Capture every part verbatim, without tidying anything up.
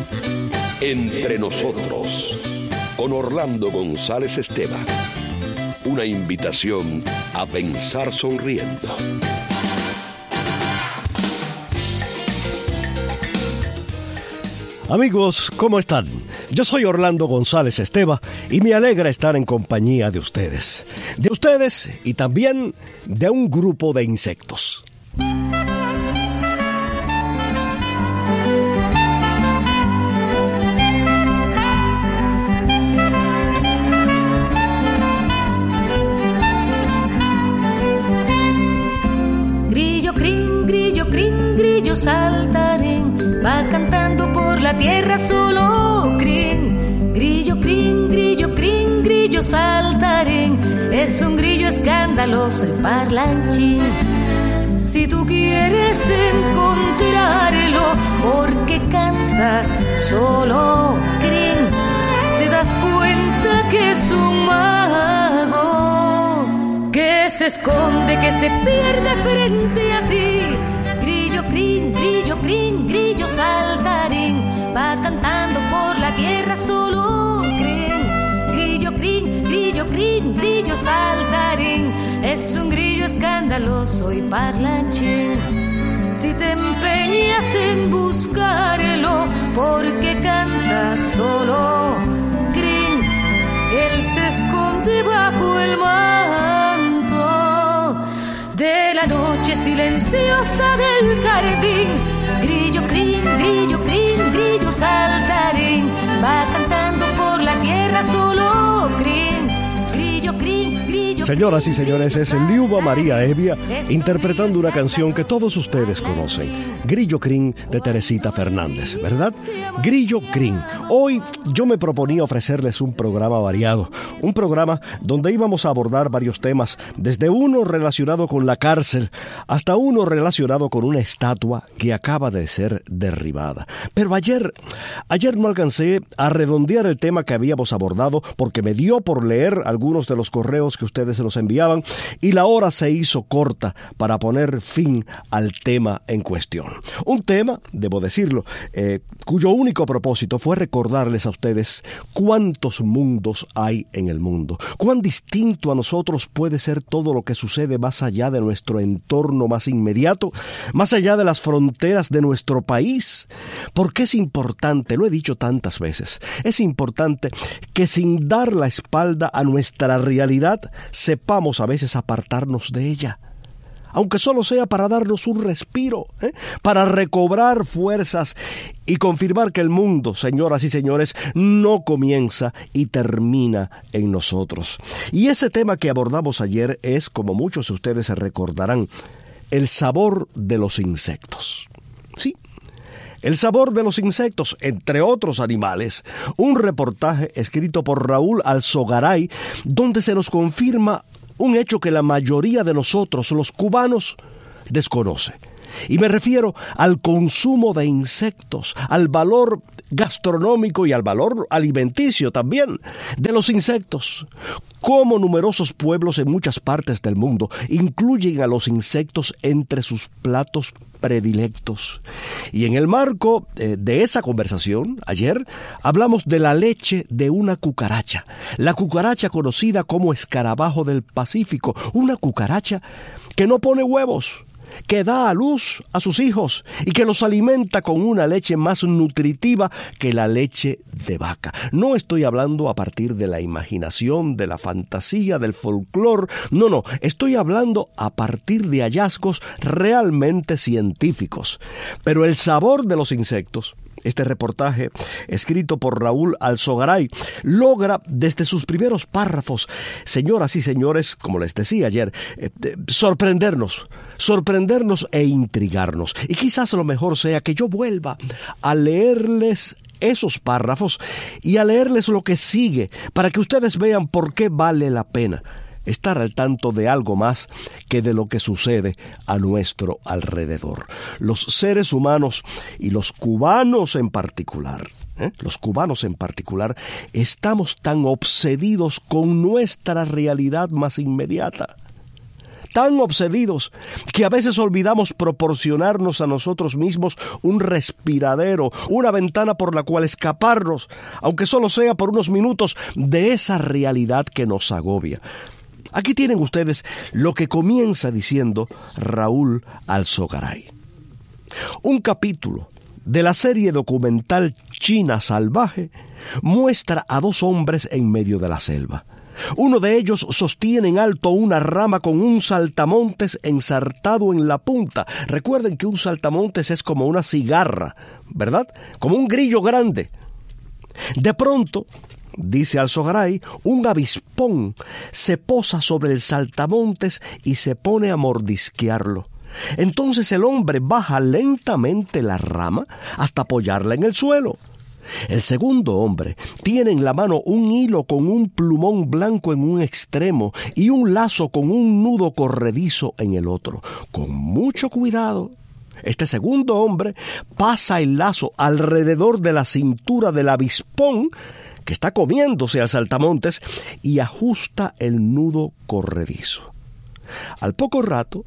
Entre nosotros, con Orlando González Esteban. Una invitación a pensar sonriendo. Amigos, ¿cómo están? Yo soy Orlando González Esteban y me alegra estar en compañía de ustedes. De ustedes y también de un grupo de insectos. Grillo, crin, grillo, crin, grillo saltarín, va cantando por la tierra solo crin. Grillo, crin, grillo, crin, grillo saltarín, es un grillo escandaloso y parlanchín. Si tú quieres encontrarlo porque canta solo crin, te das cuenta que es un mago que se esconde, que se pierde frente a ti. Grillo, crin, grillo, crin, grillo saltarín, va cantando por la tierra solo crin. Grillo, crin, grillo, crin, grillo saltarín, es un grillo escandaloso y parlanchín. Si te empeñas en buscarlo porque canta solo crin, él se esconde bajo el manto de la noche silenciosa del jardín. Grillo, crin, grillo, crin, grillo saltarín, va cantando por la tierra solo crin. Grillo, crin, grillo. Señoras y señores, es Liuba María Evia interpretando una canción que todos ustedes conocen, Grillo Crin, de Teresita Fernández, ¿verdad? Grillo Crin. Hoy yo me proponía ofrecerles un programa variado, un programa donde íbamos a abordar varios temas, desde uno relacionado con la cárcel hasta uno relacionado con una estatua que acaba de ser derribada. Pero ayer, ayer no alcancé a redondear el tema que habíamos abordado porque me dio por leer algunos de los correos que ustedes se nos enviaban y la hora se hizo corta para poner fin al tema en cuestión. Un tema, debo decirlo, eh, cuyo único propósito fue recordarles a ustedes cuántos mundos hay en el mundo, cuán distinto a nosotros puede ser todo lo que sucede más allá de nuestro entorno más inmediato, más allá de las fronteras de nuestro país. Porque es importante, lo he dicho tantas veces, es importante que sin dar la espalda a nuestra realidad, sepamos a veces apartarnos de ella, aunque solo sea para darnos un respiro, ¿eh? para recobrar fuerzas y confirmar que el mundo, señoras y señores, no comienza y termina en nosotros. Y ese tema que abordamos ayer es, como muchos de ustedes se recordarán, el sabor de los insectos. Sí, el sabor de los insectos, entre otros animales. Un reportaje escrito por Raúl Alzogaray, donde se nos confirma un hecho que la mayoría de nosotros, los cubanos, desconoce. Y me refiero al consumo de insectos, al valor gastronómico y al valor alimenticio también de los insectos. Cómo numerosos pueblos en muchas partes del mundo incluyen a los insectos entre sus platos predilectos. Y en el marco eh, de esa conversación, ayer, hablamos de la leche de una cucaracha. La cucaracha conocida como escarabajo del Pacífico. Una cucaracha que no pone huevos, que da a luz a sus hijos y que los alimenta con una leche más nutritiva que la leche de vaca. No estoy hablando a partir de la imaginación, de la fantasía, del folclore. No, no, estoy hablando a partir de hallazgos realmente científicos. Pero el sabor de los insectos, este reportaje, escrito por Raúl Alzogaray, logra desde sus primeros párrafos, señoras y señores, como les decía ayer, eh, eh, sorprendernos, sorprendernos e intrigarnos. Y quizás lo mejor sea que yo vuelva a leerles esos párrafos y a leerles lo que sigue, para que ustedes vean por qué vale la pena estar al tanto de algo más que de lo que sucede a nuestro alrededor. Los seres humanos y los cubanos en particular, ¿eh? los cubanos en particular, estamos tan obsedidos con nuestra realidad más inmediata, tan obsedidos que a veces olvidamos proporcionarnos a nosotros mismos un respiradero, una ventana por la cual escaparnos, aunque solo sea por unos minutos, de esa realidad que nos agobia. Aquí tienen ustedes lo que comienza diciendo Raúl Alzogaray. Un capítulo de la serie documental China Salvaje muestra a dos hombres en medio de la selva. Uno de ellos sostiene en alto una rama con un saltamontes ensartado en la punta. Recuerden que un saltamontes es como una cigarra, ¿verdad? Como un grillo grande. De pronto, dice Alzogaray, un avispón se posa sobre el saltamontes y se pone a mordisquearlo. Entonces el hombre baja lentamente la rama hasta apoyarla en el suelo. El segundo hombre tiene en la mano un hilo con un plumón blanco en un extremo y un lazo con un nudo corredizo en el otro. Con mucho cuidado, este segundo hombre pasa el lazo alrededor de la cintura del avispón que está comiéndose al saltamontes y ajusta el nudo corredizo. Al poco rato,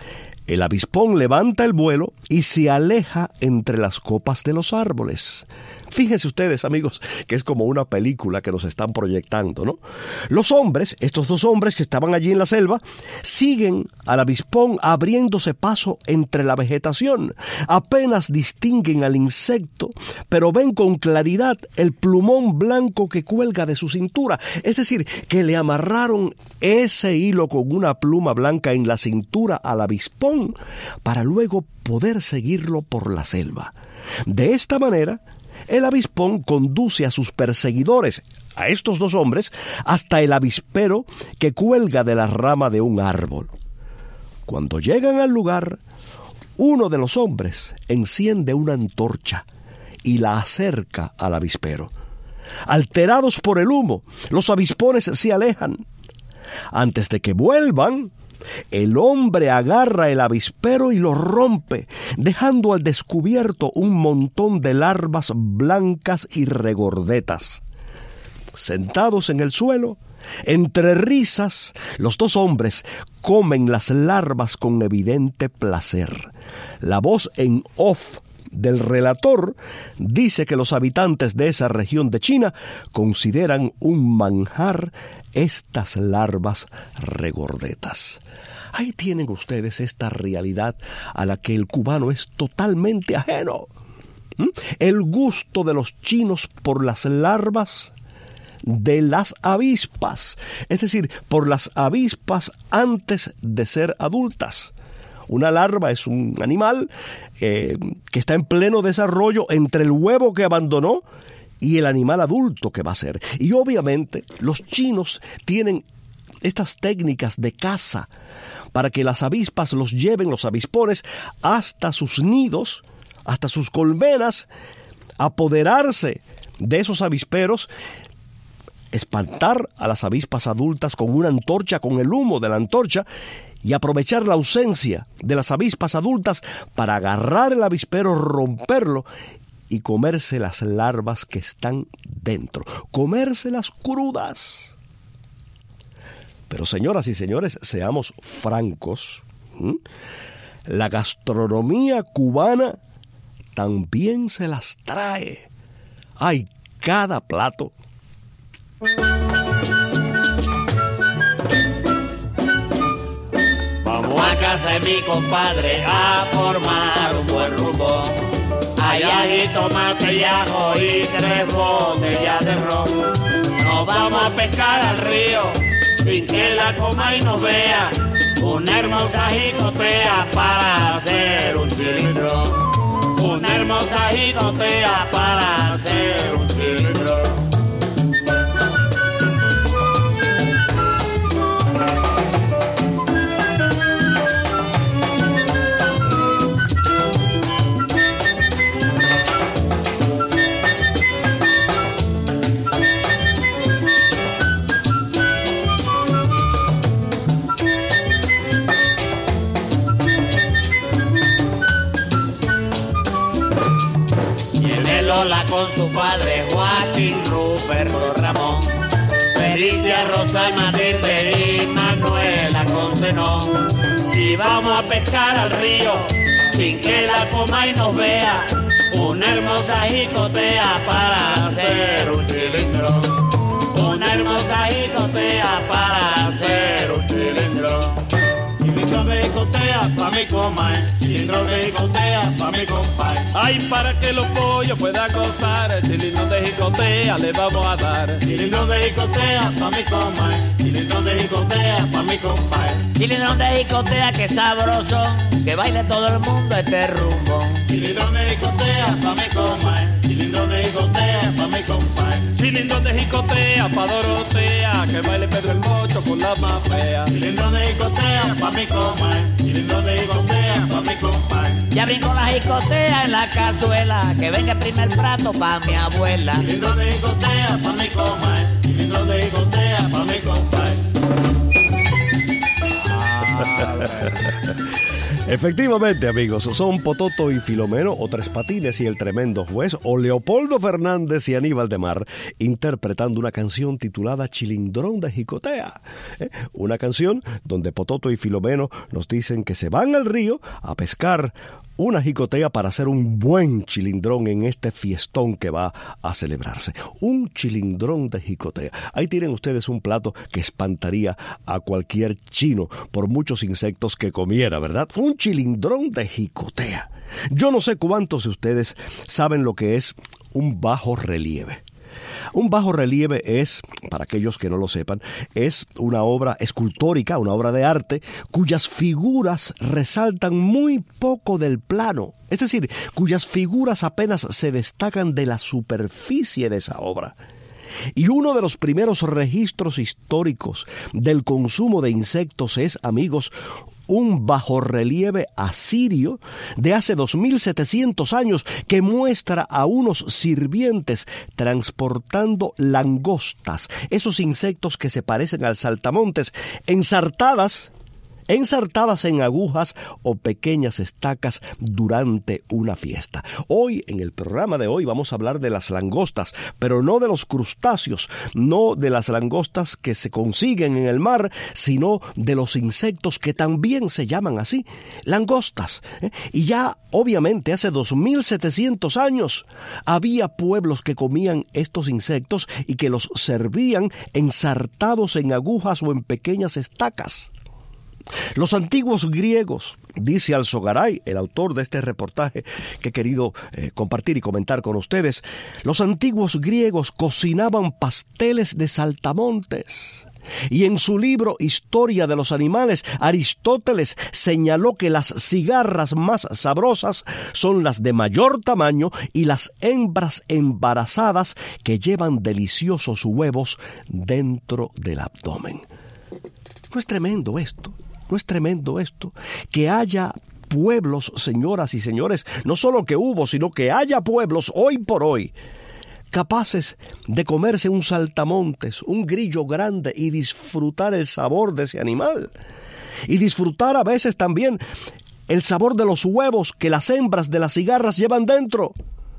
el avispón levanta el vuelo y se aleja entre las copas de los árboles. Fíjense ustedes, amigos, que es como una película que nos están proyectando, ¿no? Los hombres, estos dos hombres que estaban allí en la selva, siguen al avispón abriéndose paso entre la vegetación. Apenas distinguen al insecto, pero ven con claridad el plumón blanco que cuelga de su cintura. Es decir, que le amarraron ese hilo con una pluma blanca en la cintura al avispón para luego poder seguirlo por la selva. De esta manera, el avispón conduce a sus perseguidores, a estos dos hombres, hasta el avispero que cuelga de la rama de un árbol. Cuando llegan al lugar, uno de los hombres enciende una antorcha y la acerca al avispero. Alterados por el humo, los avispones se alejan. Antes de que vuelvan, el hombre agarra el avispero y lo rompe, dejando al descubierto un montón de larvas blancas y regordetas. Sentados en el suelo, entre risas, los dos hombres comen las larvas con evidente placer. La voz en off del relator dice que los habitantes de esa región de China consideran un manjar estas larvas regordetas. Ahí tienen ustedes esta realidad a la que el cubano es totalmente ajeno. ¿Mm? El gusto de los chinos por las larvas de las avispas, es decir, por las avispas antes de ser adultas. Una larva es un animal eh, que está en pleno desarrollo entre el huevo que abandonó y el animal adulto que va a ser. Y obviamente los chinos tienen estas técnicas de caza para que las avispas los lleven, los avispones, hasta sus nidos, hasta sus colmenas, apoderarse de esos avisperos, espantar a las avispas adultas con una antorcha, con el humo de la antorcha, y aprovechar la ausencia de las avispas adultas para agarrar el avispero, romperlo y comerse las larvas que están dentro, comérselas crudas. Pero señoras y señores, seamos francos, ¿Mm? la gastronomía cubana también se las trae. Hay cada plato. Vamos a casa de mi compadre a formar un buen rumbo. Hay ají, tomate y ajo y tres botellas de ron. Nos vamos a pescar al río, sin que la coma y nos vea. Una hermosa jicotea para hacer un cilindro. Una hermosa jicotea para hacer un cilindro. Lola con su padre Joaquín Ruperto Ramón Alicia, Rosa, Matilde y Manuela con Zenón. Y vamos a pescar al río sin que la coma y nos vea. Una hermosa jicotea para hacer un chilindrón. Una hermosa jicotea para hacer un chilindrón. Chilindrón de jicotea pa' mi comadre, chilindrón de jicotea pa' mi compadre. Ay, para que los pollos puedan gozar, el chilindrón de jicotea le vamos a dar. Chilindrón de jicotea pa' mi comadre, chilindrón de jicotea pa' mi compadre. Chilindrón de jicotea que sabroso, que baile todo el mundo este rumbo. Chilindrón de jicotea pa' mi comadre, chilindrón de jicotea pa' mi compadre. Chilindrón de jicotea pa' Dorotea, que baile Pedro el Mocho con la más fea. Chilindrón de jicotea pa' mi comadre, chilindrón de jicotea pa' mi compadre. Ya brinco la jicotea en la cazuela, que venga el primer plato pa' mi abuela. Chilindrón de jicotea pa' mi comadre, chilindrón de jicotea pa' mi compadre. Efectivamente, amigos, son Pototo y Filomeno, o Tres Patines y el Tremendo Juez, o Leopoldo Fernández y Aníbal de Mar, interpretando una canción titulada Chilindrón de Jicotea. ¿Eh? Una canción donde Pototo y Filomeno nos dicen que se van al río a pescar una jicotea para hacer un buen chilindrón en este fiestón que va a celebrarse. Un chilindrón de jicotea. Ahí tienen ustedes un plato que espantaría a cualquier chino por muchos insectos que comiera, ¿verdad? Un chilindrón de jicotea. Yo no sé cuántos de ustedes saben lo que es un bajo relieve. Un bajo relieve es, para aquellos que no lo sepan, es una obra escultórica, una obra de arte, cuyas figuras resaltan muy poco del plano, es decir, cuyas figuras apenas se destacan de la superficie de esa obra. Y uno de los primeros registros históricos del consumo de insectos es, amigos, un bajorrelieve asirio de hace dos mil setecientos años que muestra a unos sirvientes transportando langostas, esos insectos que se parecen al saltamontes, ensartadas ensartadas en agujas o pequeñas estacas durante una fiesta. Hoy, en el programa de hoy, vamos a hablar de las langostas, pero no de los crustáceos, no de las langostas que se consiguen en el mar, sino de los insectos que también se llaman así, langostas. ¿eh? Y ya, obviamente, hace dos mil setecientos años, había pueblos que comían estos insectos y que los servían ensartados en agujas o en pequeñas estacas. Los antiguos griegos, dice Alzogaray, el autor de este reportaje que he querido eh, compartir y comentar con ustedes, los antiguos griegos cocinaban pasteles de saltamontes. Y en su libro Historia de los Animales, Aristóteles señaló que las cigarras más sabrosas son las de mayor tamaño y las hembras embarazadas que llevan deliciosos huevos dentro del abdomen. ¿No es tremendo esto? ¿No es tremendo esto? Que haya pueblos, señoras y señores, no solo que hubo, sino que haya pueblos hoy por hoy capaces de comerse un saltamontes, un grillo grande y disfrutar el sabor de ese animal. Y disfrutar a veces también el sabor de los huevos que las hembras de las cigarras llevan dentro.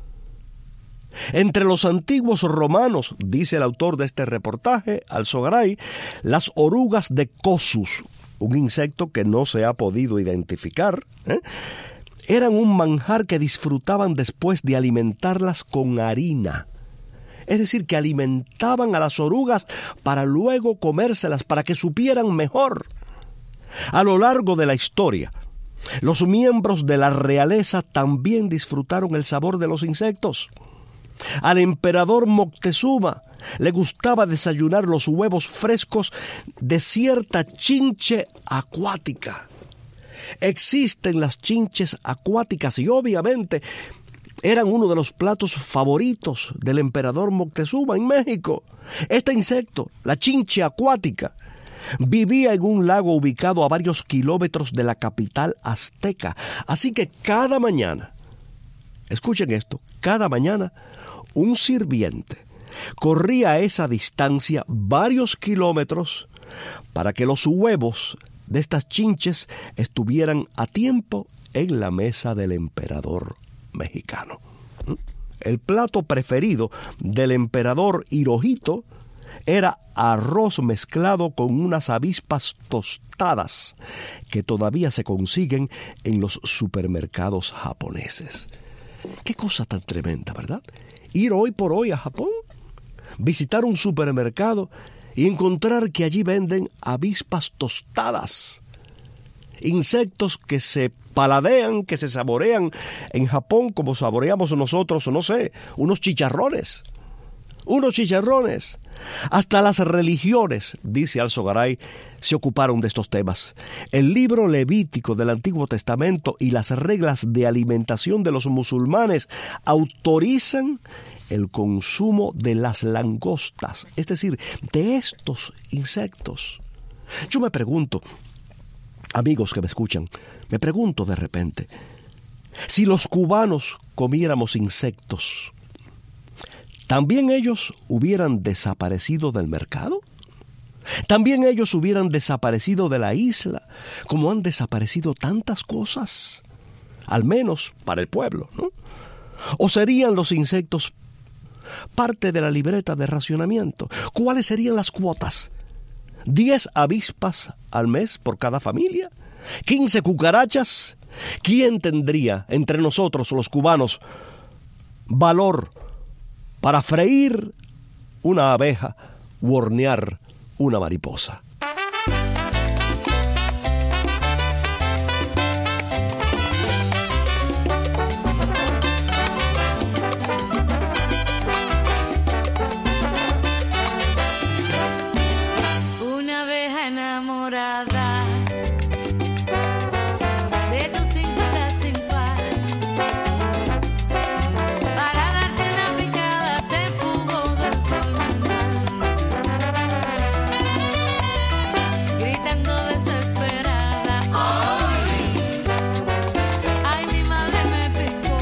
Entre los antiguos romanos, dice el autor de este reportaje, Alzogaray, las orugas de Cosus, un insecto que no se ha podido identificar, ¿eh? eran un manjar que disfrutaban después de alimentarlas con harina. Es decir, que alimentaban a las orugas para luego comérselas, para que supieran mejor. A lo largo de la historia, los miembros de la realeza también disfrutaron el sabor de los insectos. Al emperador Moctezuma le gustaba desayunar los huevos frescos de cierta chinche acuática. Existen las chinches acuáticas y obviamente eran uno de los platos favoritos del emperador Moctezuma en México. Este insecto, la chinche acuática, vivía en un lago ubicado a varios kilómetros de la capital azteca. Así que cada mañana, escuchen esto, cada mañana un sirviente corría a esa distancia varios kilómetros para que los huevos de estas chinches estuvieran a tiempo en la mesa del emperador mexicano. El plato preferido del emperador Hirohito era arroz mezclado con unas avispas tostadas que todavía se consiguen en los supermercados japoneses. Qué cosa tan tremenda, ¿verdad? Ir hoy por hoy a Japón, visitar un supermercado y encontrar que allí venden avispas tostadas, insectos que se paladean, que se saborean en Japón como saboreamos nosotros, no sé, unos chicharrones. Unos chicharrones. Hasta las religiones, dice Alzogaray, se ocuparon de estos temas. El libro levítico del Antiguo Testamento y las reglas de alimentación de los musulmanes autorizan el consumo de las langostas, es decir, de estos insectos. Yo me pregunto, amigos que me escuchan, me pregunto de repente, si los cubanos comiéramos insectos, ¿también ellos hubieran desaparecido del mercado? ¿También ellos hubieran desaparecido de la isla, como han desaparecido tantas cosas? Al menos para el pueblo, ¿no? ¿O serían los insectos parte de la libreta de racionamiento? ¿Cuáles serían las cuotas? ¿Diez avispas al mes por cada familia? ¿Quince cucarachas? ¿Quién tendría entre nosotros, los cubanos, valor para freír una abeja u hornear una mariposa? Una abeja enamorada de tu cintura sin par, para darte una picada se fugó del colmenar, gritando desesperada, ¡ay! ¡Ay, mi madre me picó!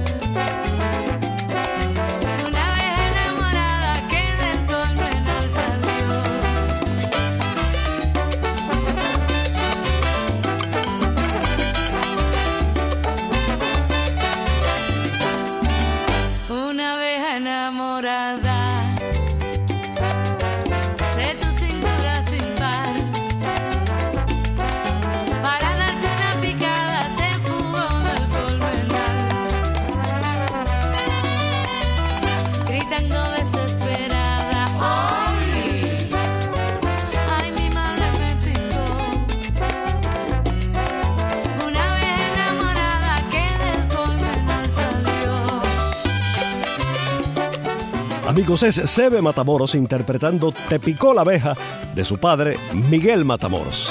Una abeja enamorada que del colmenar salió. Una abeja enamorada de tu cintura sin par, para darte una picada se fugó del colmenar, gritando desesperada, ¡ay! ¡Ay, mi madre me picó! Una abeja enamorada que del colmenar salió. Amigos, es Sebe Matamoros interpretando Te picó la abeja de su padre Miguel Matamoros.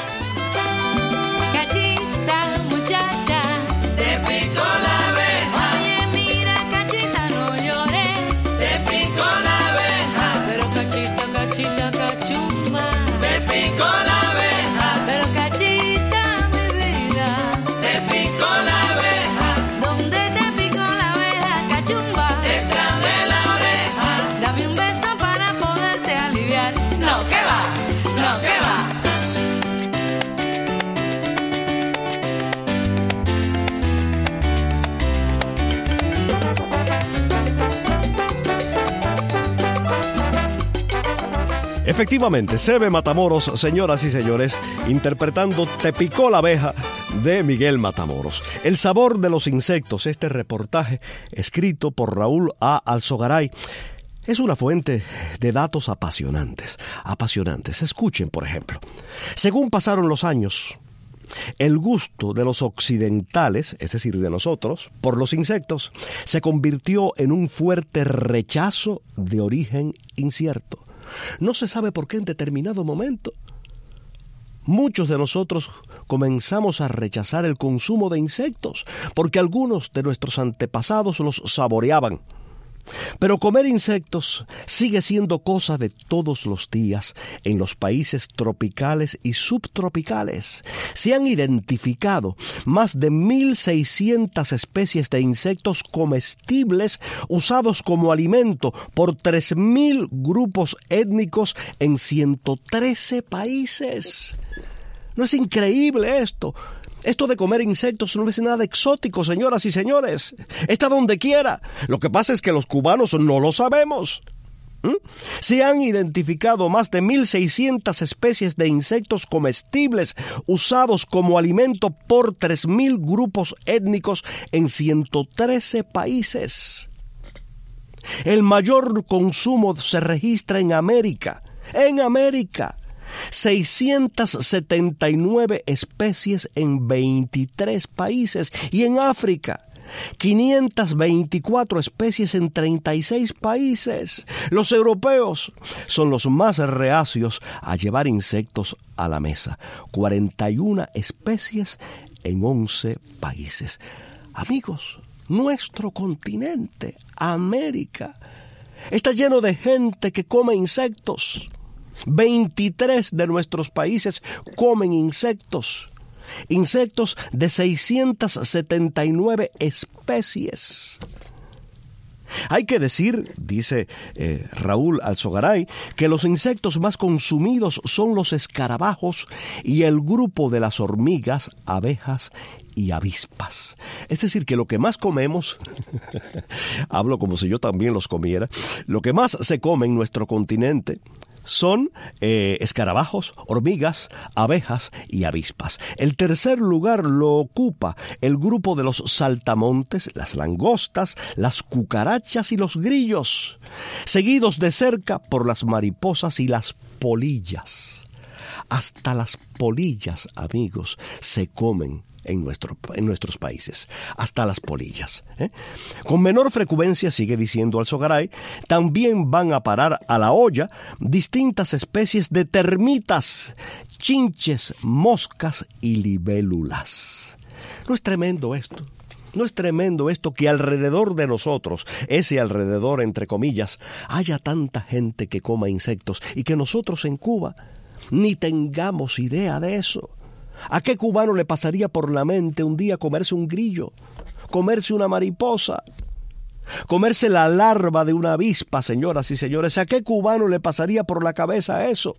Cachita, muchacha, te picó la abeja. Oye, mira, Cachita, no llores, te picó la abeja. Pero Cachita, Cachita, cachumba, te picó la abeja. Pero Cachita, mi vida, te picó la abeja. ¿Dónde te picó la abeja, cachumba? Detrás de la oreja. Dame un beso para poderte aliviar. No, que va, no, que va. Efectivamente, Sebe Matamoros, señoras y señores, interpretando Te picó la abeja de Miguel Matamoros. El sabor de los insectos, este reportaje escrito por Raúl A. Alzogaray, es una fuente de datos apasionantes, apasionantes. Escuchen, por ejemplo, según pasaron los años, el gusto de los occidentales, es decir, de nosotros, por los insectos, se convirtió en un fuerte rechazo de origen incierto. No se sabe por qué en determinado momento muchos de nosotros comenzamos a rechazar el consumo de insectos, porque algunos de nuestros antepasados los saboreaban. Pero comer insectos sigue siendo cosa de todos los días en los países tropicales y subtropicales. Se han identificado más de mil seiscientas especies de insectos comestibles usados como alimento por tres mil grupos étnicos en ciento trece países. ¿No es increíble esto? Esto de comer insectos no es nada exótico, señoras y señores. Está donde quiera. Lo que pasa es que los cubanos no lo sabemos. ¿Mm? Se han identificado más de mil seiscientas especies de insectos comestibles usados como alimento por tres mil grupos étnicos en ciento trece países. El mayor consumo se registra en América. En América. seiscientas setenta y nueve especies en veintitrés países. Y en África, quinientas veinticuatro especies en treinta y seis países. Los europeos son los más reacios a llevar insectos a la mesa. cuarenta y una especies en once países. Amigos, nuestro continente, América, está lleno de gente que come insectos. veintitrés de nuestros países comen insectos. Insectos de seiscientas setenta y nueve especies. Hay que decir, dice eh, Raúl Alzogaray, que los insectos más consumidos son los escarabajos y el grupo de las hormigas, abejas y avispas. Es decir, que lo que más comemos, hablo como si yo también los comiera, lo que más se come en nuestro continente son eh, escarabajos, hormigas, abejas y avispas. El tercer lugar lo ocupa el grupo de los saltamontes, las langostas, las cucarachas y los grillos, seguidos de cerca por las mariposas y las polillas. Hasta las polillas, amigos, se comen en, nuestro, en nuestros países, hasta las polillas. ¿eh? Con menor frecuencia, sigue diciendo Alzogaray, también van a parar a la olla distintas especies de termitas, chinches, moscas y libélulas. ¿No es tremendo esto? ¿No es tremendo esto que alrededor de nosotros, ese alrededor entre comillas, haya tanta gente que coma insectos y que nosotros en Cuba ni tengamos idea de eso? ¿A qué cubano le pasaría por la mente un día comerse un grillo, comerse una mariposa, comerse la larva de una avispa, señoras y señores? ¿A qué cubano le pasaría por la cabeza eso?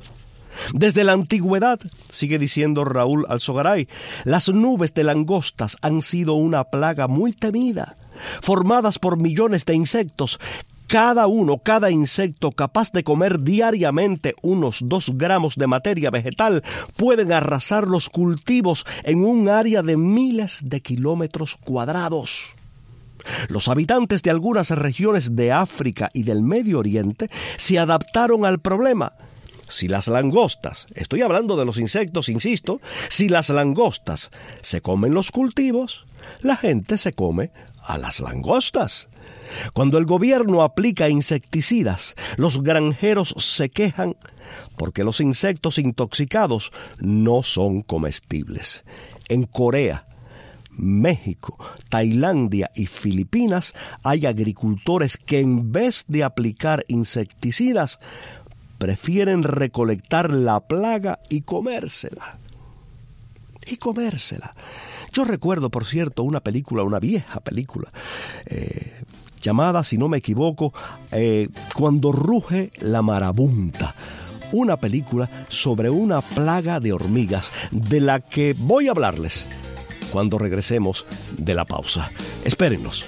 Desde la antigüedad, sigue diciendo Raúl Alzogaray, las nubes de langostas han sido una plaga muy temida, formadas por millones de insectos. Cada uno, cada insecto capaz de comer diariamente unos dos gramos de materia vegetal pueden arrasar los cultivos en un área de miles de kilómetros cuadrados. Los habitantes de algunas regiones de África y del Medio Oriente se adaptaron al problema. Si las langostas, estoy hablando de los insectos, insisto, si las langostas se comen los cultivos, la gente se come a las langostas. Cuando el gobierno aplica insecticidas, los granjeros se quejan porque los insectos intoxicados no son comestibles. En Corea, México, Tailandia y Filipinas hay agricultores que en vez de aplicar insecticidas, prefieren recolectar la plaga y comérsela. Y comérsela. Yo recuerdo, por cierto, una película, una vieja película, eh, llamada, si no me equivoco, eh, Cuando ruge la marabunta. Una película sobre una plaga de hormigas de la que voy a hablarles cuando regresemos de la pausa. Espérennos.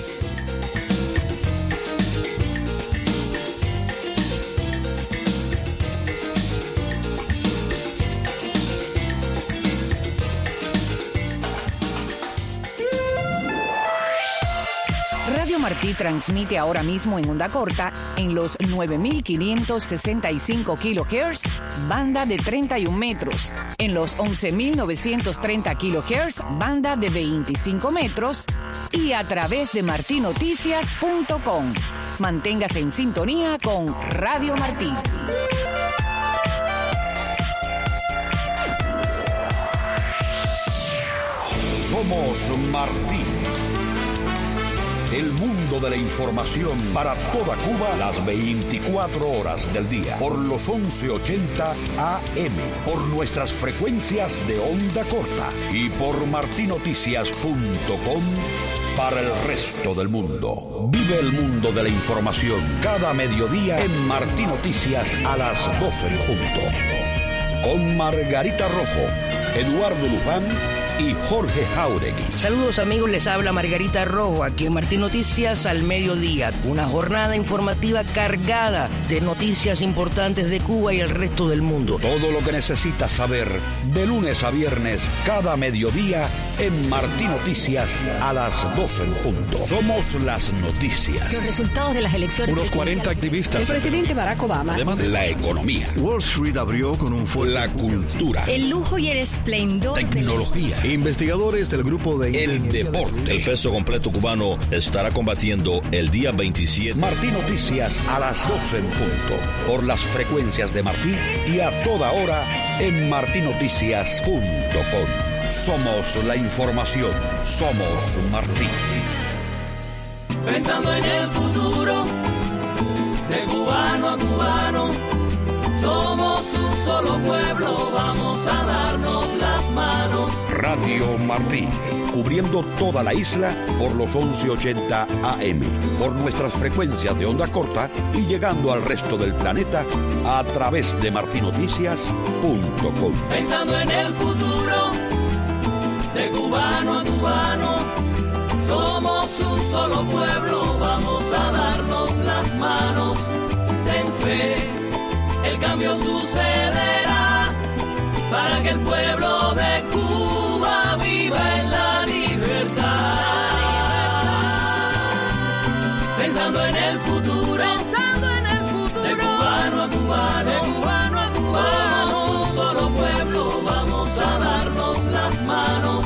Radio Martí transmite ahora mismo en onda corta en los nueve mil quinientos sesenta y cinco kilohertz, banda de treinta y un metros, en los once mil novecientos treinta kilohertz, banda de veinticinco metros, y a través de martí noticias punto com. Manténgase en sintonía con Radio Martí. Somos Martí. El mundo de la información para toda Cuba las veinticuatro horas del día. Por los once ochenta A M, por nuestras frecuencias de onda corta y por martí noticias punto com para el resto del mundo. Vive el mundo de la información cada mediodía en Martí Noticias a las doce en punto. Con Margarita Rojo, Eduardo Luján y Jorge Jauregui. Saludos amigos, les habla Margarita Rojo, aquí en Martín Noticias al mediodía. Una jornada informativa cargada de noticias importantes de Cuba y el resto del mundo. Todo lo que necesitas saber de lunes a viernes, cada mediodía en Martín Noticias a las doce en punto. Somos las noticias. Los resultados de las elecciones. Unos cuarenta activistas. El presidente Barack Obama. Además, la economía. Wall Street abrió con un fuerte. La cultura. El lujo y el esplendor. Tecnología. De... Investigadores del grupo de... El deporte. El peso completo cubano estará combatiendo el día veintisiete. Martín Noticias a las doce en punto. Por las frecuencias de Martín y a toda hora en martín noticias punto com. Somos la información. Somos Martín. Pensando en el futuro, de cubano a cubano, somos un solo pueblo, vamos a darnos las manos. Radio Martín, cubriendo toda la isla por los once ochenta A M, por nuestras frecuencias de onda corta y llegando al resto del planeta a través de martín noticias punto com. Pensando en el futuro, de cubano a cubano, somos un solo pueblo, vamos a darnos las manos. Ten fe, el cambio sucederá para que el pueblo de Cuba viva en la libertad. Pensando en el futuro, pensando en el futuro, de cubano a cubano, de cubano a cubano, somos un solo pueblo, vamos a darnos las manos.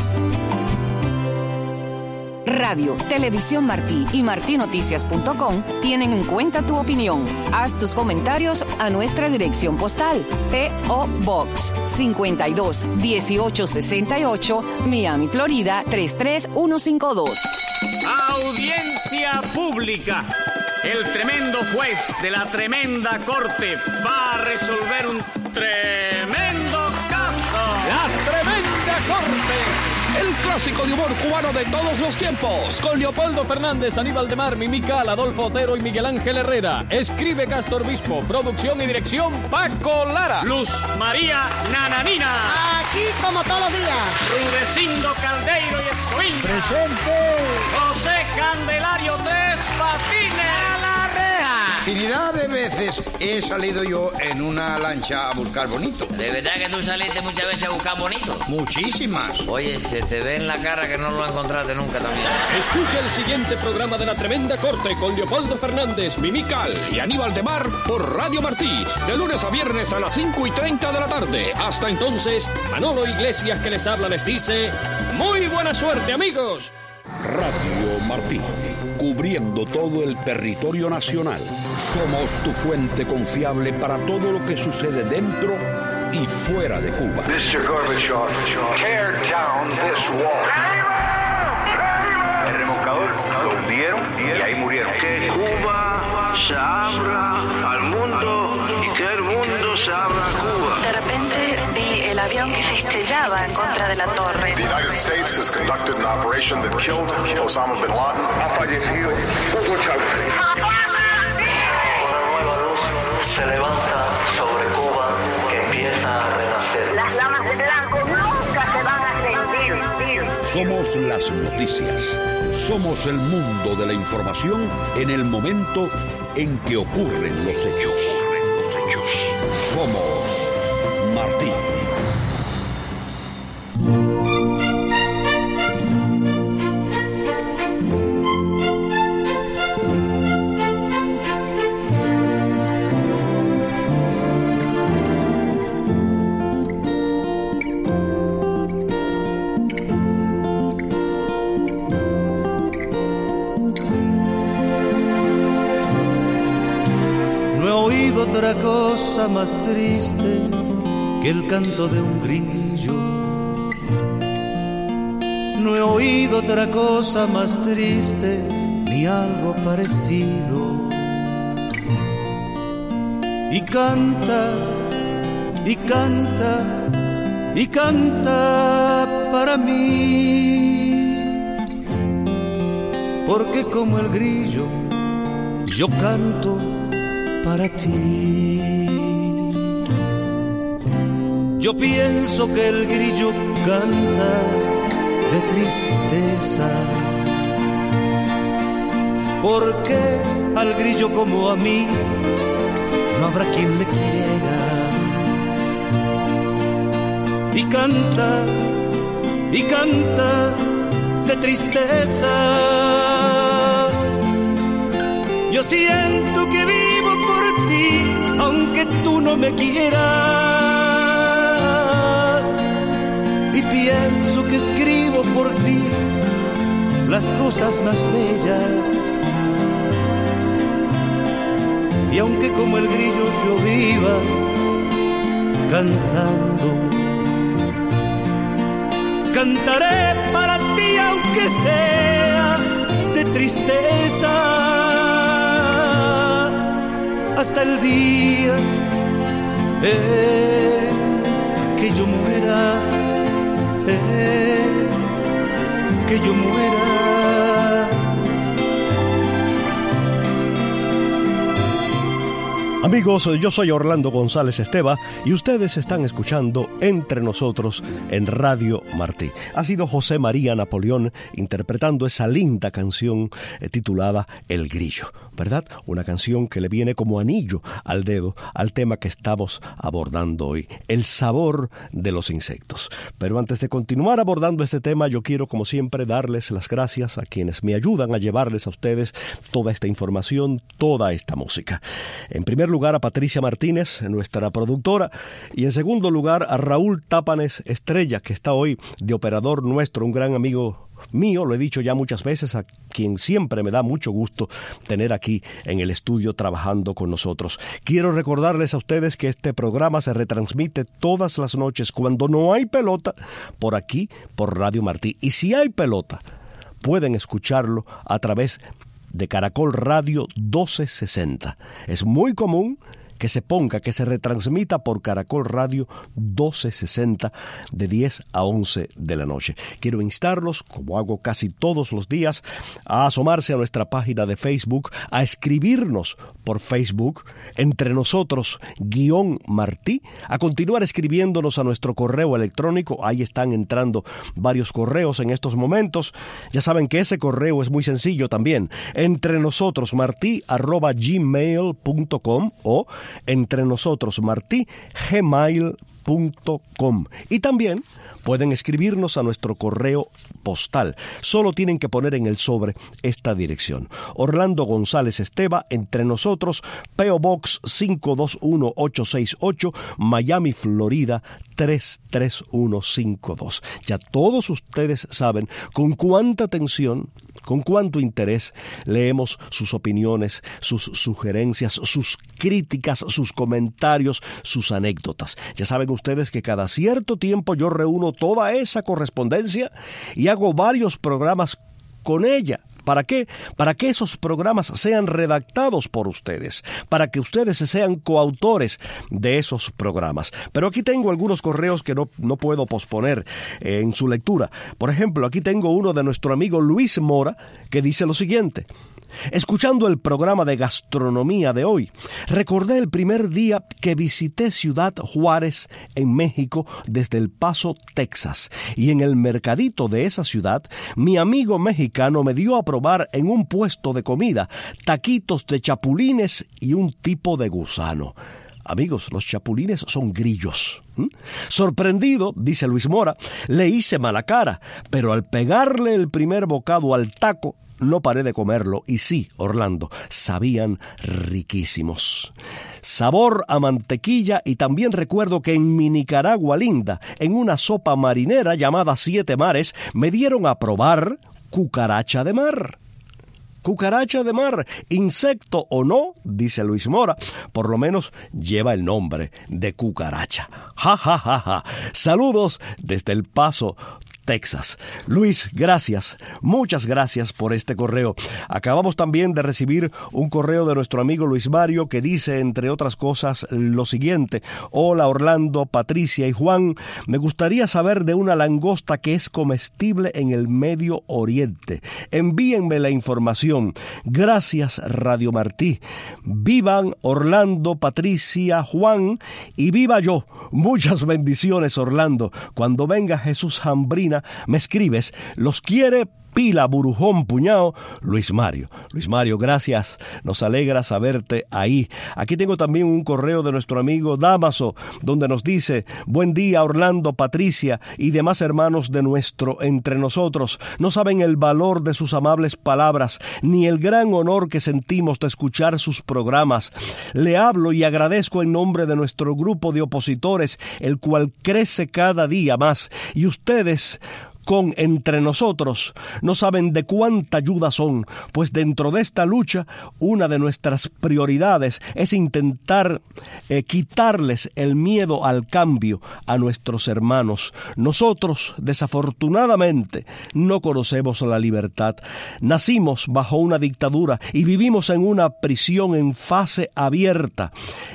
Radio, Televisión Martí y martín noticias punto com tienen en cuenta tu opinión. Haz tus comentarios a nuestra dirección postal. P O. Box cincuenta y dos dieciocho sesenta y ocho, Miami, Florida tres tres uno cinco dos. Audiencia pública. El tremendo juez de la tremenda corte va a resolver un tremendo caso. La tremenda corte. El clásico de humor cubano de todos los tiempos. Con Leopoldo Fernández, Aníbal de Mar, Mimical, Adolfo Otero y Miguel Ángel Herrera. Escribe Castor Bispo. Producción y dirección Paco Lara. Luz María Nananina. Aquí como todos los días. Rudecindo Caldeiro y Escoín. Presente. José Candelario Tres Patines. A la reja. Infinidad de veces he salido yo en una lancha a buscar bonito. ¿De verdad que tú saliste muchas veces a buscar bonito? Muchísimas. Oye, se te ve en la cara que no lo encontraste nunca también. Escucha el siguiente programa de La Tremenda Corte con Leopoldo Fernández, Mimical y Aníbal de Mar por Radio Martí, de lunes a viernes a las cinco y treinta de la tarde. Hasta entonces, Manolo Iglesias que les habla les dice, ¡muy buena suerte, amigos! Radio Martí, cubriendo todo el territorio nacional. Somos tu fuente confiable para todo lo que sucede dentro y fuera de Cuba. mister Gorbachev, tear down this wall. El remolcador lo hundieron y ahí murieron. Que Cuba se abra al mundo y que el mundo se abra a Cuba. De repente vi el avión que se estrellaba en contra de la torre. The United States has conducted an operation that killed Osama bin Laden. Ha fallecido Hugo Chávez. Una nueva luz se levanta sobre Cuba que empieza a renacer. Las llamas de blanco nunca se van a extinguir. Somos las noticias. Somos el mundo de la información en el momento en que ocurren los hechos. Somos Martín. Otra cosa más triste que el canto de un grillo. No he oído otra cosa más triste ni algo parecido. Y canta, y canta, y canta para mí. Porque como el grillo yo canto para ti. Yo pienso que el grillo canta de tristeza. Porque al grillo como a mí no habrá quien le quiera. Y canta, y canta de tristeza. Yo siento que vivo por ti, aunque tú no me quieras. Y pienso que escribo por ti las cosas más bellas. Y aunque como el grillo yo viva cantando, cantaré para ti aunque sea de tristeza, hasta el día en que yo muera, en que yo muera. Amigos, yo soy Orlando González Esteva y ustedes están escuchando Entre Nosotros en Radio Martí. Ha sido José María Napoleón interpretando esa linda canción eh, titulada El Grillo, ¿verdad? Una canción que le viene como anillo al dedo al tema que estamos abordando hoy, el sabor de los insectos. Pero antes de continuar abordando este tema, yo quiero, como siempre, darles las gracias a quienes me ayudan a llevarles a ustedes toda esta información, toda esta música. En primer lugar, a Patricia Martínez, nuestra productora, y en segundo lugar a Raúl Tápanes Estrella, que está hoy de operador nuestro, un gran amigo mío, lo he dicho ya muchas veces, a quien siempre me da mucho gusto tener aquí en el estudio trabajando con nosotros. Quiero recordarles a ustedes que este programa se retransmite todas las noches cuando no hay pelota, por aquí, por Radio Martí. Y si hay pelota, pueden escucharlo a través de Caracol Radio doce sesenta. Es muy común que se ponga, que se retransmita por Caracol Radio doce sesenta de diez a once de la noche. Quiero instarlos, como hago casi todos los días, a asomarse a nuestra página de Facebook, a escribirnos por Facebook, Entre Nosotros guión Martí, a continuar escribiéndonos a nuestro correo electrónico. Ahí están entrando varios correos en estos momentos. Ya saben que ese correo es muy sencillo también, entrenosotros.martí arroba gmail punto com o entre nosotros martí gmail punto com. Y también pueden escribirnos a nuestro correo postal. Solo tienen que poner en el sobre esta dirección: Orlando González Esteva, Entre Nosotros, P O Box cinco dos uno ocho seis ocho, Miami, Florida tres tres uno cinco dos. Ya todos ustedes saben con cuánta atención, con cuánto interés leemos sus opiniones, sus sugerencias, sus críticas, sus comentarios, sus anécdotas. Ya saben ustedes que cada cierto tiempo yo reúno toda esa correspondencia y hago varios programas con ella. ¿Para qué? Para que esos programas sean redactados por ustedes, para que ustedes sean coautores de esos programas. Pero aquí tengo algunos correos que no, no puedo posponer eh, en su lectura. Por ejemplo, aquí tengo uno de nuestro amigo Luis Mora, que dice lo siguiente: escuchando el programa de gastronomía de hoy, recordé el primer día que visité Ciudad Juárez, en México, desde El Paso, Texas. Y en el mercadito de esa ciudad, mi amigo mexicano me dio a probar en un puesto de comida taquitos de chapulines y un tipo de gusano. Amigos, los chapulines son grillos. ¿Mm? Sorprendido, dice Luis Mora, le hice mala cara, pero al pegarle el primer bocado al taco, no paré de comerlo. Y sí, Orlando, sabían riquísimos. Sabor a mantequilla. Y también recuerdo que en mi Nicaragua linda, en una sopa marinera llamada Siete Mares, me dieron a probar cucaracha de mar. Cucaracha de mar, insecto o no, dice Luis Mora, por lo menos lleva el nombre de cucaracha. Ja, ja, ja, ja. Saludos desde El Paso, Texas. Luis, gracias, muchas gracias por este correo. Acabamos también de recibir un correo de nuestro amigo Luis Mario que dice, entre otras cosas, lo siguiente: hola Orlando, Patricia y Juan, me gustaría saber de una langosta que es comestible en el Medio Oriente. Envíenme la información. Gracias, Radio Martí. Vivan Orlando, Patricia, Juan y viva yo. Muchas bendiciones, Orlando. Cuando venga Jesús Jambrina Carolina, me escribes, los quiere Pila, Burujón, Puñao, Luis Mario. Luis Mario, gracias, nos alegra saberte ahí. Aquí tengo también un correo de nuestro amigo Damaso, donde nos dice, buen día Orlando, Patricia y demás hermanos de nuestro entre nosotros. No saben el valor de sus amables palabras, ni el gran honor que sentimos de escuchar sus programas. Le hablo y agradezco en nombre de nuestro grupo de opositores, el cual crece cada día más, y ustedes con entre nosotros no saben de cuánta ayuda son, pues dentro de esta lucha una de nuestras prioridades es intentar eh, quitarles el miedo al cambio a nuestros hermanos. Nosotros, desafortunadamente, no conocemos la libertad. Nacimos bajo una dictadura y vivimos en una prisión en fase abierta.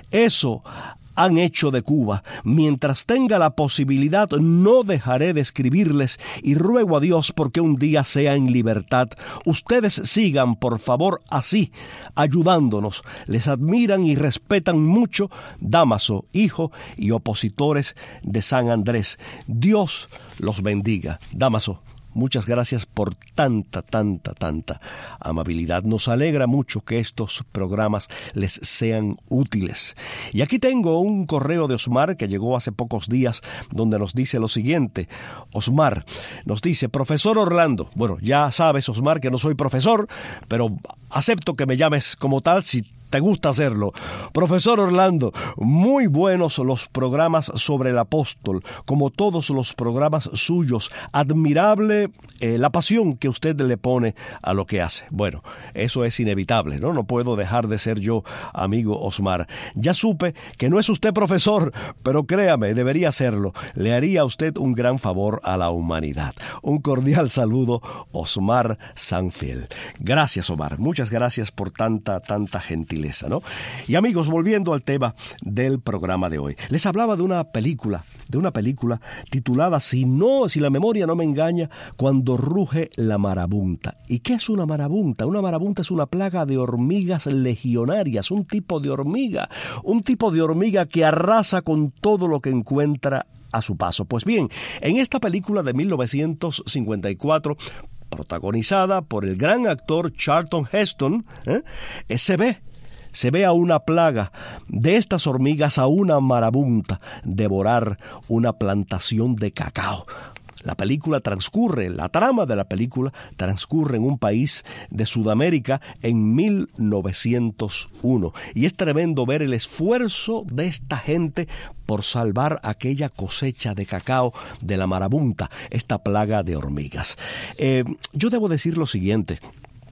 Eso han hecho de Cuba. Mientras tenga la posibilidad, no dejaré de escribirles y ruego a Dios porque un día sea en libertad. Ustedes sigan, por favor, así, ayudándonos. Les admiran y respetan mucho Damaso, hijo y opositores de San Andrés. Dios los bendiga. Damaso, muchas gracias por tanta, tanta, tanta amabilidad. Nos alegra mucho que estos programas les sean útiles. Y aquí tengo un correo de Osmar que llegó hace pocos días donde nos dice lo siguiente. Osmar nos dice, profesor Orlando, bueno, ya sabes, Osmar, que no soy profesor, pero acepto que me llames como tal si te gusta hacerlo. Profesor Orlando, muy buenos los programas sobre el apóstol, como todos los programas suyos. Admirable eh, la pasión que usted le pone a lo que hace. Bueno, eso es inevitable, ¿no? No puedo dejar de ser yo, amigo Osmar. Ya supe que no es usted profesor, pero créame, debería serlo. Le haría a usted un gran favor a la humanidad. Un cordial saludo, Osmar Sanfiel. Gracias, Omar. Muchas gracias por tanta, tanta gentileza, ¿no? Y amigos, volviendo al tema del programa de hoy, les hablaba de una película, de una película titulada, si no, si la memoria no me engaña, Cuando ruge la marabunta. ¿Y qué es una marabunta? Una marabunta es una plaga de hormigas legionarias, un tipo de hormiga, un tipo de hormiga que arrasa con todo lo que encuentra a su paso. Pues bien, en esta película de mil novecientos cincuenta y cuatro, protagonizada por el gran actor Charlton Heston, ¿eh? se ve Se ve a una plaga de estas hormigas, a una marabunta, devorar una plantación de cacao. La película transcurre, la trama de la película transcurre en un país de Sudamérica en mil novecientos uno. Y es tremendo ver el esfuerzo de esta gente por salvar aquella cosecha de cacao de la marabunta, esta plaga de hormigas. Eh, yo debo decir lo siguiente.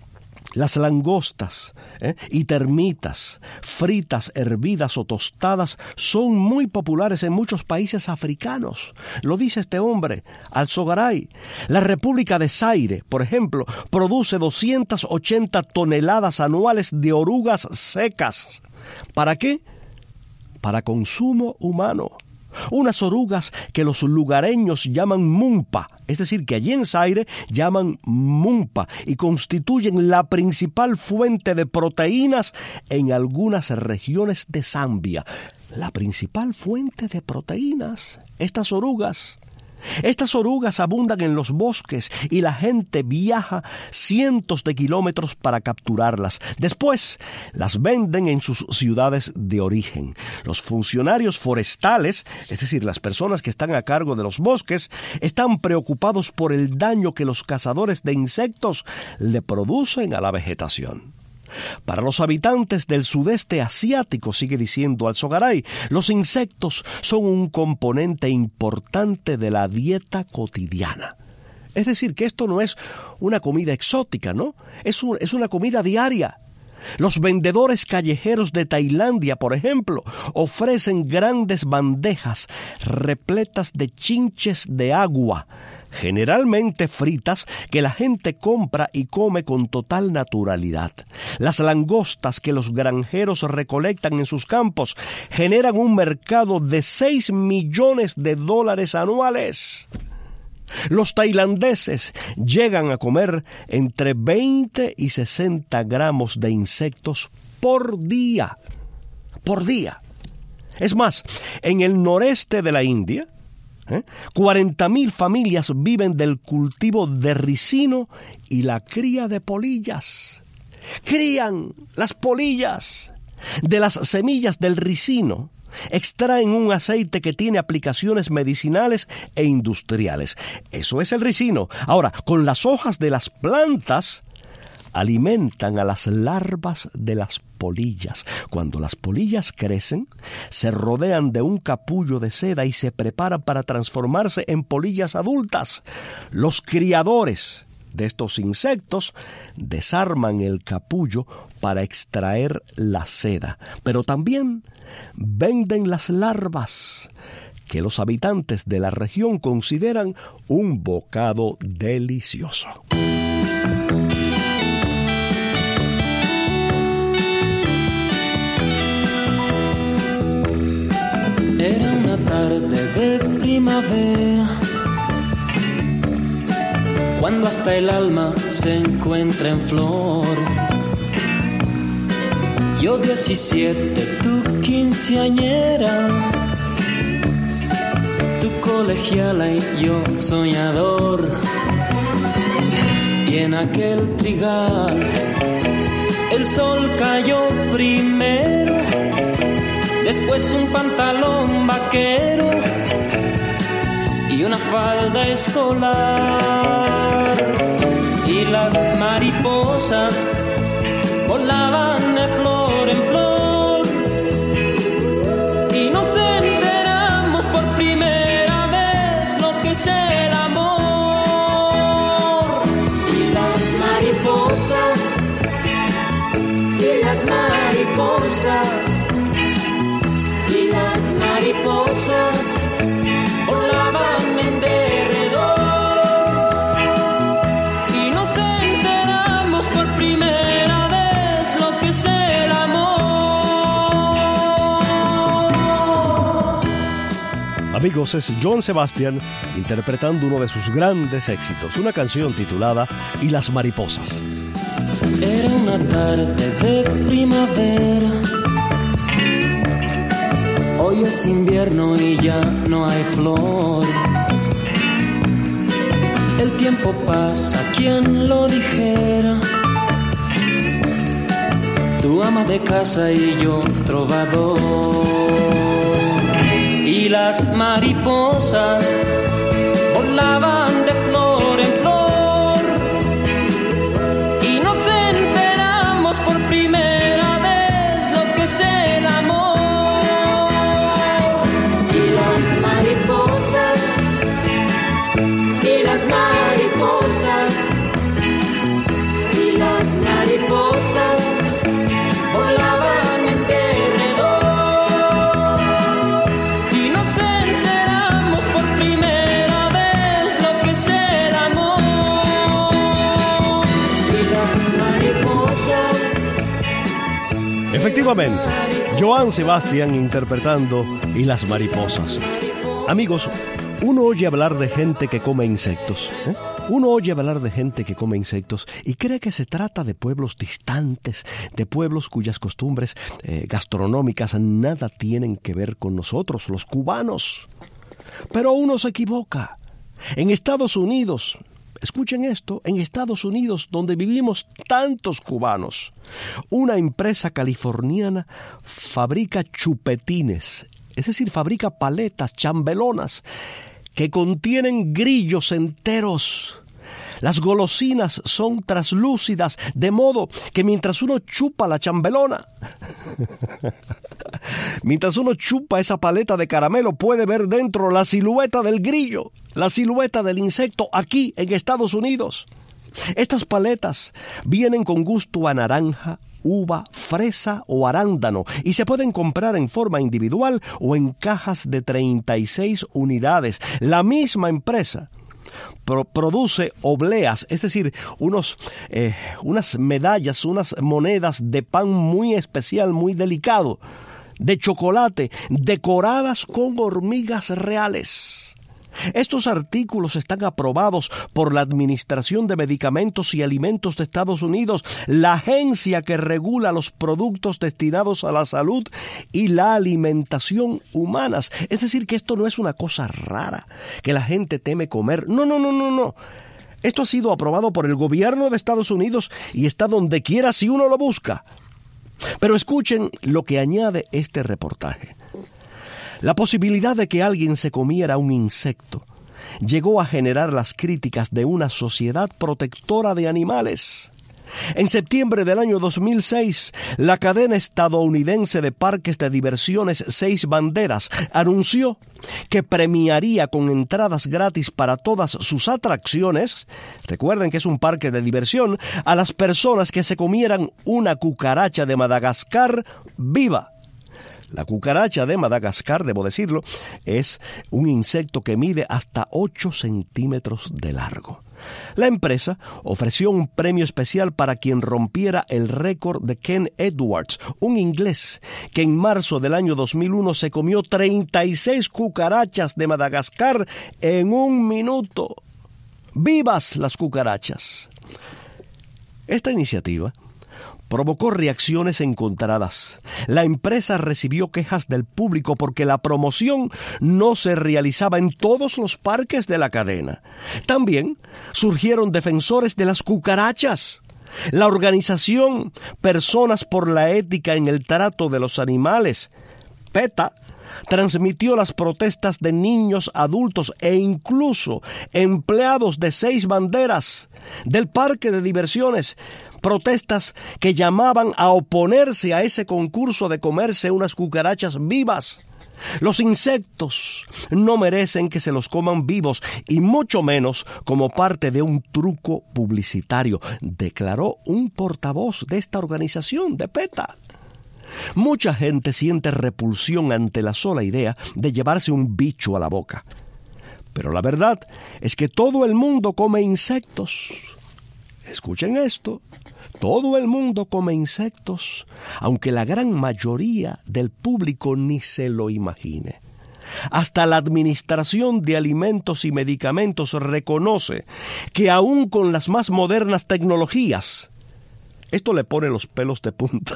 Las langostas ¿eh? y termitas, fritas, hervidas o tostadas, son muy populares en muchos países africanos. Lo dice este hombre, Alzogaray. La República de Zaire, por ejemplo, produce doscientas ochenta toneladas anuales de orugas secas. ¿Para qué? Para consumo humano. Unas orugas que los lugareños llaman mumpa, es decir, que allí en Zaire llaman mumpa, y constituyen la principal fuente de proteínas en algunas regiones de Zambia. La principal fuente de proteínas, estas orugas. Estas orugas abundan en los bosques y la gente viaja cientos de kilómetros para capturarlas. Después las venden en sus ciudades de origen. Los funcionarios forestales, es decir, las personas que están a cargo de los bosques, están preocupados por el daño que los cazadores de insectos le producen a la vegetación. Para los habitantes del sudeste asiático, sigue diciendo Alzogaray, los insectos son un componente importante de la dieta cotidiana. Es decir, que esto no es una comida exótica, ¿no? Es, un, es una comida diaria. Los vendedores callejeros de Tailandia, por ejemplo, ofrecen grandes bandejas repletas de chinches de agua, generalmente fritas, que la gente compra y come con total naturalidad. Las langostas que los granjeros recolectan en sus campos generan un mercado de seis millones de dólares anuales. Los tailandeses llegan a comer entre veinte y sesenta gramos de insectos por día. Por día. Es más, en el noreste de la India, ¿Eh? cuarenta mil familias viven del cultivo de ricino y la cría de polillas. Crían las polillas. De las semillas del ricino extraen un aceite que tiene aplicaciones medicinales e industriales. Eso es el ricino. Ahora, con las hojas de las plantas alimentan a las larvas de las polillas. Cuando las polillas crecen, se rodean de un capullo de seda y se preparan para transformarse en polillas adultas. Los criadores de estos insectos desarman el capullo para extraer la seda, pero también venden las larvas, que los habitantes de la región consideran un bocado delicioso. Era una tarde de primavera, cuando hasta el alma se encuentra en flor. Yo diecisiete, tú quinceañera, tú colegiala y yo soñador. Y en aquel trigal el sol cayó primero, después un pantalón vaquero y una falda escolar. Y las mariposas volaban de flor en flor y nos enteramos por primera vez lo que es el amor. Y las mariposas, y las mariposas, y las mariposas volaban en derredor y nos enteramos por primera vez lo que es el amor. Amigos, es Joan Sebastián interpretando uno de sus grandes éxitos, una canción titulada Y las mariposas. Era una tarde de primavera, hoy es invierno y ya no hay flor. El tiempo pasa, ¿quién lo dijera? Tu ama de casa y yo trovador. Y las mariposas volaban de flor en flor y nos enteramos por primera vez lo que es el amor. Mariposas, y las mariposas, y las mariposas volaban en derredor y nos enteramos por primera vez lo que es el amor. Y las mariposas. Efectivamente, Joan Sebastián interpretando Y las mariposas. Amigos, uno oye hablar de gente que come insectos, ¿eh? Uno oye hablar de gente que come insectos y cree que se trata de pueblos distantes, de pueblos cuyas costumbres eh, gastronómicas nada tienen que ver con nosotros, los cubanos. Pero uno se equivoca. En Estados Unidos, escuchen esto, en Estados Unidos, donde vivimos tantos cubanos, una empresa californiana fabrica chupetines, es decir, fabrica paletas, chambelonas, que contienen grillos enteros. Las golosinas son traslúcidas, de modo que mientras uno chupa la chambelona, mientras uno chupa esa paleta de caramelo, puede ver dentro la silueta del grillo, la silueta del insecto aquí en Estados Unidos. Estas paletas vienen con gusto a naranja, uva, fresa o arándano y se pueden comprar en forma individual o en cajas de treinta y seis unidades. La misma empresa pro- produce obleas, es decir, unos, eh, unas medallas, unas monedas de pan muy especial, muy delicado, de chocolate, decoradas con hormigas reales. Estos artículos están aprobados por la Administración de Medicamentos y Alimentos de Estados Unidos, la agencia que regula los productos destinados a la salud y la alimentación humanas. Es decir, que esto no es una cosa rara, que la gente teme comer. No, no, no, no, no. Esto ha sido aprobado por el gobierno de Estados Unidos y está donde quiera si uno lo busca. Pero escuchen lo que añade este reportaje. La posibilidad de que alguien se comiera un insecto llegó a generar las críticas de una sociedad protectora de animales. En septiembre del año dos mil seis, la cadena estadounidense de parques de diversiones Seis Banderas anunció que premiaría con entradas gratis para todas sus atracciones, recuerden que es un parque de diversión, a las personas que se comieran una cucaracha de Madagascar viva. La cucaracha de Madagascar, debo decirlo, es un insecto que mide hasta ocho centímetros de largo. La empresa ofreció un premio especial para quien rompiera el récord de Ken Edwards, un inglés que en marzo del año dos mil uno se comió treinta y seis cucarachas de Madagascar en un minuto. ¡Vivas las cucarachas! Esta iniciativa provocó reacciones encontradas. La empresa recibió quejas del público porque la promoción no se realizaba en todos los parques de la cadena. También surgieron defensores de las cucarachas. La organización Personas por la Ética en el Trato de los Animales, PETA, transmitió las protestas de niños, adultos e incluso empleados de Seis Banderas del parque de diversiones, protestas que llamaban a oponerse a ese concurso de comerse unas cucarachas vivas. Los insectos no merecen que se los coman vivos y mucho menos como parte de un truco publicitario, declaró un portavoz de esta organización de PETA. Mucha gente siente repulsión ante la sola idea de llevarse un bicho a la boca. Pero la verdad es que todo el mundo come insectos. Escuchen esto. Todo el mundo come insectos, aunque la gran mayoría del público ni se lo imagine. Hasta la Administración de Alimentos y Medicamentos reconoce que aún con las más modernas tecnologías, esto le pone los pelos de punta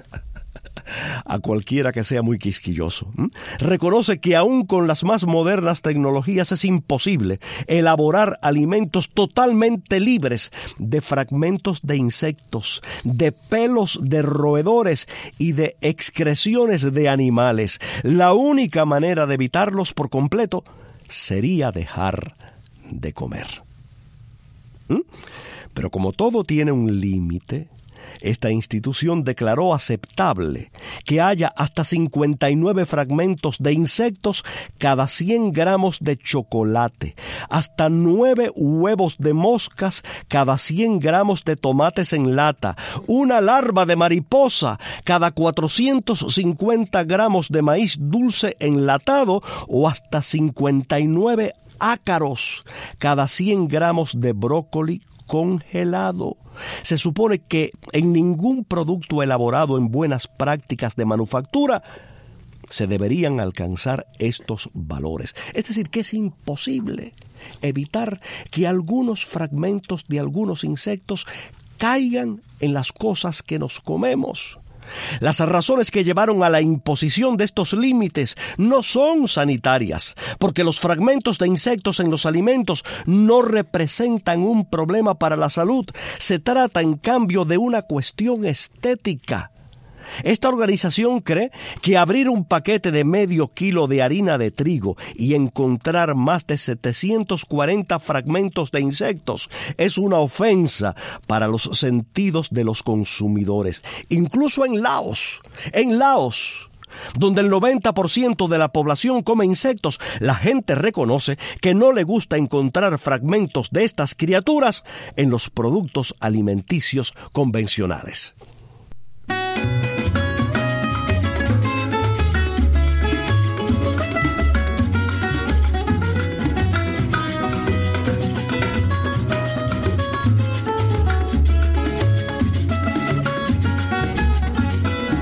a cualquiera que sea muy quisquilloso. ¿Mm? Reconoce que aún con las más modernas tecnologías es imposible elaborar alimentos totalmente libres de fragmentos de insectos, de pelos de roedores y de excreciones de animales. La única manera de evitarlos por completo sería dejar de comer. ¿Mm? Pero como todo tiene un límite, esta institución declaró aceptable que haya hasta cincuenta y nueve fragmentos de insectos cada cien gramos de chocolate, hasta nueve huevos de moscas cada cien gramos de tomates en lata, una larva de mariposa cada cuatrocientos cincuenta gramos de maíz dulce enlatado o hasta cincuenta y nueve ácaros cada cien gramos de brócoli congelado. Se supone que en ningún producto elaborado en buenas prácticas de manufactura se deberían alcanzar estos valores. Es decir, que es imposible evitar que algunos fragmentos de algunos insectos caigan en las cosas que nos comemos. Las razones que llevaron a la imposición de estos límites no son sanitarias, porque los fragmentos de insectos en los alimentos no representan un problema para la salud. Se trata, en cambio, de una cuestión estética. Esta organización cree que abrir un paquete de medio kilo de harina de trigo y encontrar más de setecientos cuarenta fragmentos de insectos es una ofensa para los sentidos de los consumidores. Incluso en Laos, en Laos, donde el noventa por ciento de la población come insectos, la gente reconoce que no le gusta encontrar fragmentos de estas criaturas en los productos alimenticios convencionales.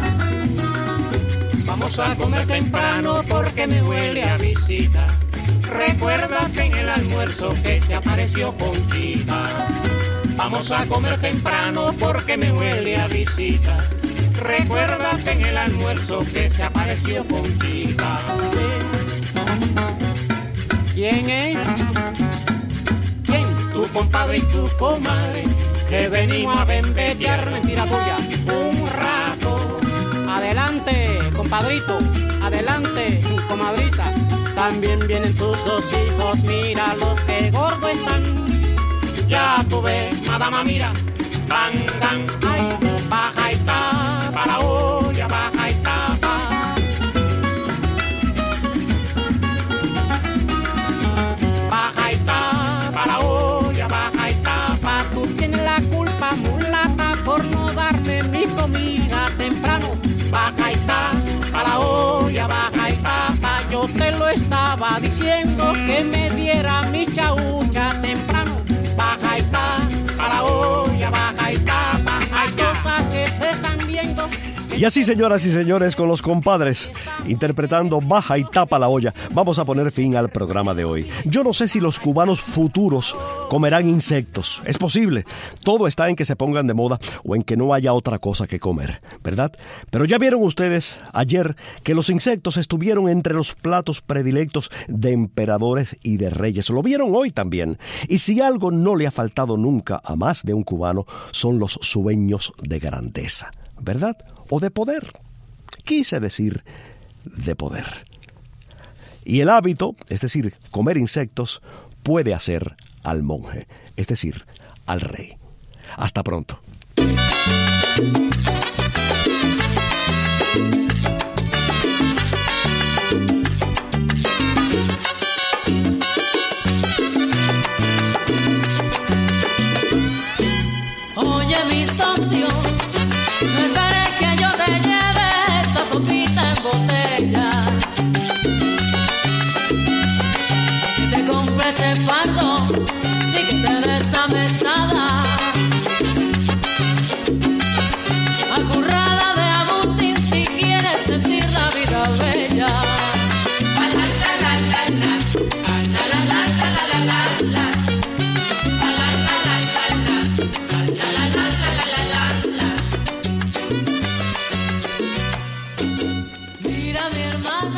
Vamos a comer temprano porque me huele a visita. Recuerda que en el almuerzo que se apareció Conchita, vamos a comer temprano porque me huele a visita. Recuerda que en el almuerzo que se apareció Conchita. ¿Quién es? ¿Quién? Tu compadre y tu comadre, que venimos a vendetear mentira tuya un rato. Adelante, compadrito, adelante, comadrita. También vienen tus dos hijos, mira los que gordos están. Ya tú ves, madama, mira, van, dan, ay, baja y tapa la olla, baja y tapa. Baja y tapa la olla, baja y tapa. Tú tienes la culpa, mulata, por no darme mi comida temprano. Baja y tapa la olla, baja y tapa. Yo te lo estaba diciendo que me diera mi chaucha temprano. Baja y tapa la olla, baja y tapa. Hay cosas que se están viendo. Y así, señoras y señores, con los compadres, interpretando Baja y Tapa la Olla, vamos a poner fin al programa de hoy. Yo no sé si los cubanos futuros comerán insectos. Es posible. Todo está en que se pongan de moda o en que no haya otra cosa que comer, ¿verdad? Pero ya vieron ustedes ayer que los insectos estuvieron entre los platos predilectos de emperadores y de reyes. Lo vieron hoy también. Y si algo no le ha faltado nunca a más de un cubano, son los sueños de grandeza, ¿verdad? O de poder. Quise decir de poder. Y el hábito, es decir, comer insectos, puede hacer al monje, es decir, al rey. Hasta pronto. Oye, mi socio, no esperes que yo te lleve esa sopita en botella. Si te compre ese fardo, sí que te des esa mesada. Acurrala de Agustín si quieres sentir la vida bella. Mira, mi hermano.